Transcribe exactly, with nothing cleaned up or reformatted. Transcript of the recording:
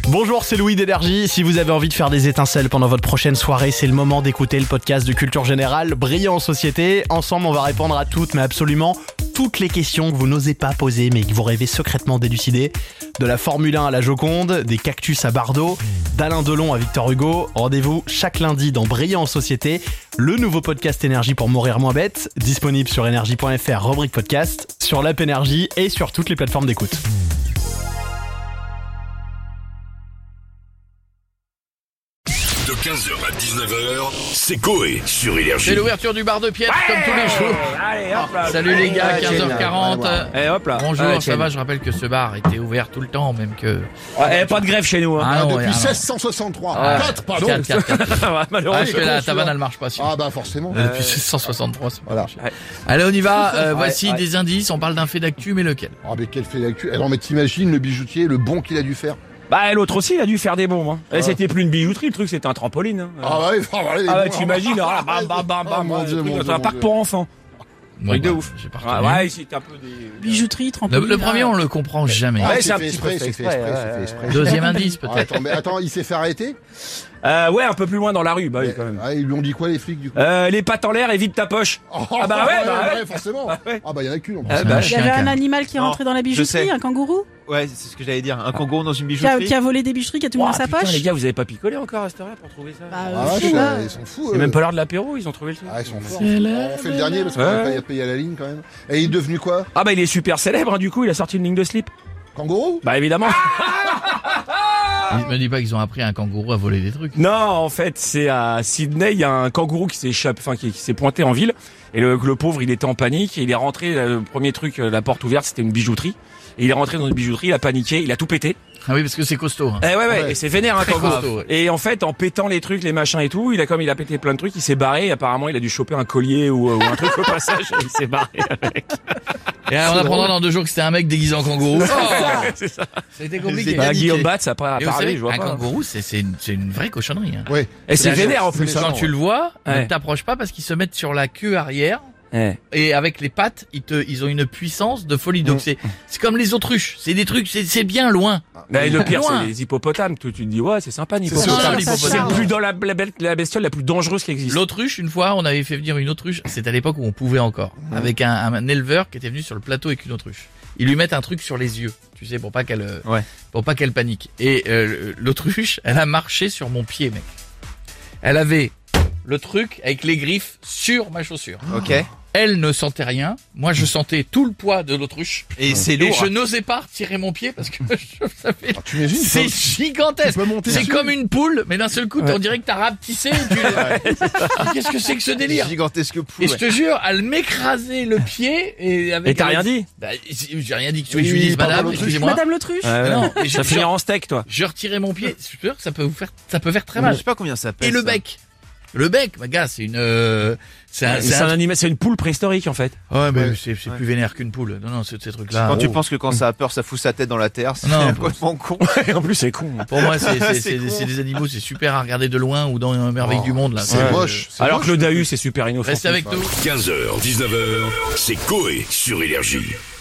Bonjour, c'est Louis d'Énergie. Si vous avez envie de faire des étincelles pendant votre prochaine soirée, c'est le moment d'écouter le podcast de Culture Générale, Brillant en Société. Ensemble, on va répondre à toutes, mais absolument toutes les questions que vous n'osez pas poser, mais que vous rêvez secrètement d'élucider. De la Formule un à la Joconde, des cactus à Bardot, d'Alain Delon à Victor Hugo. Rendez-vous chaque lundi dans Brillant en Société, le nouveau podcast Énergie pour mourir moins bête, disponible sur énergie point f r, rubrique podcast, sur l'app Énergie et sur toutes les plateformes d'écoute. De quinze heures à dix-neuf heures, c'est Coé sur Énergie. C'est l'ouverture du bar de Piette, Ouais, comme tous les jours. Allez, hop là. Salut les gars, Ouais, quinze heures quarante. Eh, hop là. Bonjour, Ouais, ça tiens. va, je rappelle que ce bar était ouvert tout le temps, même que... Ouais, eh, pas de grève chez nous. Hein. Ah non, Depuis ouais, ah non. seize cent soixante-trois. Ah, quatre, pardon. quatre, quatre, quatre. Ouais, malheureusement. Parce que la tavane, elle marche pas, si. Ah bah forcément. Euh, Depuis seize cent soixante-trois, c'est pas Voilà. marché. Allez, on y va. Euh, voici ouais. des indices. On parle d'un fait d'actu, mais lequel? Ah mais quel fait d'actu. Alors mais t'imagines le bijoutier, le bon qu'il a dû faire. Bah, l'autre aussi, il a dû faire des bombes. Hein. Ouais. Et c'était plus une bijouterie, le truc, c'était un trampoline. Hein. Ah bah oui, faut avoir les Ah, ouais, bons. t'imagines, alors là, bam, bam, bam, Ah, bam, mon ouais, Dieu, le truc, mon dans Dieu, un mon parc Dieu. pour enfants. Bon, Truc de bah, ouf. j'ai pas Ouais, retenu. ouais, c'était un peu des... Bijouterie, trampoline. Le, le premier, on le comprend jamais. Ah, Ouais, c'est c'est un fait petit exprès, peu c'est fait fait exprès, exprès, ouais, c'est fait ouais. exprès. Deuxième indice, Ah, peut-être. attends, mais attends, il s'est fait arrêter. Euh, ouais, un peu plus loin dans la rue, bah oui, quand même. Ah, ils lui ont dit quoi les flics du coup? Euh, les pattes en l'air et vide ta poche. Oh, ah bah ouais, bah ouais. forcément. Ah ouais. Ah bah il y en a qu'une en plus. Ah C'est bah, un Il y chien avait un qui a- animal qui est rentré dans la bijouterie, sais. un kangourou, Ouais, c'est ce que j'allais dire. Un kangourou dans une qui a, bijouterie. qui a volé des bijouteries, qui a tout mis Ouah, dans sa putain, poche. les gars, vous avez pas picolé encore à cette heure-là pour trouver ça? Bah, Ah euh, vache, je sais pas. euh, ils sont fous. C'est eux. même pas l'heure de l'apéro, ils ont trouvé le truc. Ah ils sont forts. C'est On fait le dernier parce qu'on Ouais. va pas y payer à la ligne quand même. Et il est devenu quoi? Ah bah il est super célèbre, hein, du coup, il a sorti une ligne de slip. Kangourou? Bah évidemment. Ne me dis pas qu'ils ont appris à un kangourou à voler des trucs. Non, en fait, c'est à Sydney, il y a un kangourou qui s'est échappé, enfin qui, qui s'est pointé en ville. Et le, le pauvre, il était en panique. Et il est rentré, le premier truc, euh, la porte ouverte, c'était une bijouterie. Et il est rentré dans une bijouterie, il a paniqué, il a tout pété. Ah oui, parce que c'est costaud. Hein. Eh ouais, ouais, Ouais. et c'est vénère un Très kangourou. costaud, ouais. Et en fait, en pétant les trucs, les machins et tout, il a comme il a pété plein de trucs, il s'est barré. Et apparemment, il a dû choper un collier ou, ou un truc au passage. Et il s'est barré avec. Et alors, on apprendra dans deux jours que c'était un mec déguisé en kangourou. Oh, C'est ça. ça a été compliqué. Bah, Guillaume Batz, après, a Et vous parlé, savez, je vois un pas. kangourou, c'est c'est une, c'est une vraie cochonnerie. Hein. Ouais. Et c'est vénère en plus. c'est hein. Quand tu le vois, Ouais. ne t'approches pas parce qu'ils se mettent sur la queue arrière. Eh. Et avec les pattes, ils te, ils ont une puissance de folie. Donc c'est, c'est comme les autruches. C'est des trucs, c'est, c'est bien loin. Bah, et le pire, Loin. c'est les hippopotames. Tu, tu te dis, ouais, c'est sympa, C'est l'hippopotame. ça, Non, ça l'hippopotame. C'est charme. plus dans la, la, belle- la bestiole la plus dangereuse qui existe. L'autruche, une fois, on avait fait venir une autruche. C'était à l'époque où on pouvait encore. Avec un, un éleveur qui était venu sur le plateau avec une autruche. Ils lui mettent un truc sur les yeux. Tu sais, pour pas qu'elle, euh, Ouais. pour pas qu'elle panique. Et, euh, l'autruche, elle a marché sur mon pied, mec. Elle avait le truc avec les griffes sur ma chaussure. Ok. Elle ne sentait rien. Moi, je sentais tout le poids de l'autruche. Et c'est Et lourd. je n'osais pas retirer mon pied parce que je savais. Ah, tu imagines? C'est tu gigantesque. peux monter C'est dessus. comme une poule, mais d'un seul coup, on dirait que t'as rapetissé. Tu... Qu'est-ce que c'est que ce délire? Gigantesque poule. Et je te jure, elle m'écrasait le pied et avec. Et t'as rien dit? Bah, j'ai rien dit. Tu veux Oui, que je lui dise, pardon, madame, l'autruche. excusez-moi. Madame l'autruche. Ouais, ouais. Non, mais je, Ça je, finit en steak, toi. je retirais mon pied. Je suis sûr que ça peut vous faire, ça peut faire très Je mal. sais pas combien ça pèse. Et le ça. bec. Le bec, ma gars, c'est une, euh, c'est un, C'est un animal, c'est une poule préhistorique, en fait. Ouais, mais Ouais. c'est, c'est plus vénère qu'une poule. Non, non, c'est ces trucs-là. Quand tu Oh. penses que quand ça a peur, ça fout sa tête dans la terre, c'est Non, complètement con. Et en plus, c'est con. Pour moi, c'est, c'est, C'est c'est, con. c'est des animaux, c'est super à regarder de loin ou dans une merveille Oh, du monde, là. C'est Ouais. moche. c'est Alors moche. que le Dahu, c'est super inoffensif. Restez avec nous. quinze heures, dix-neuf heures, c'est Coé sur Énergie.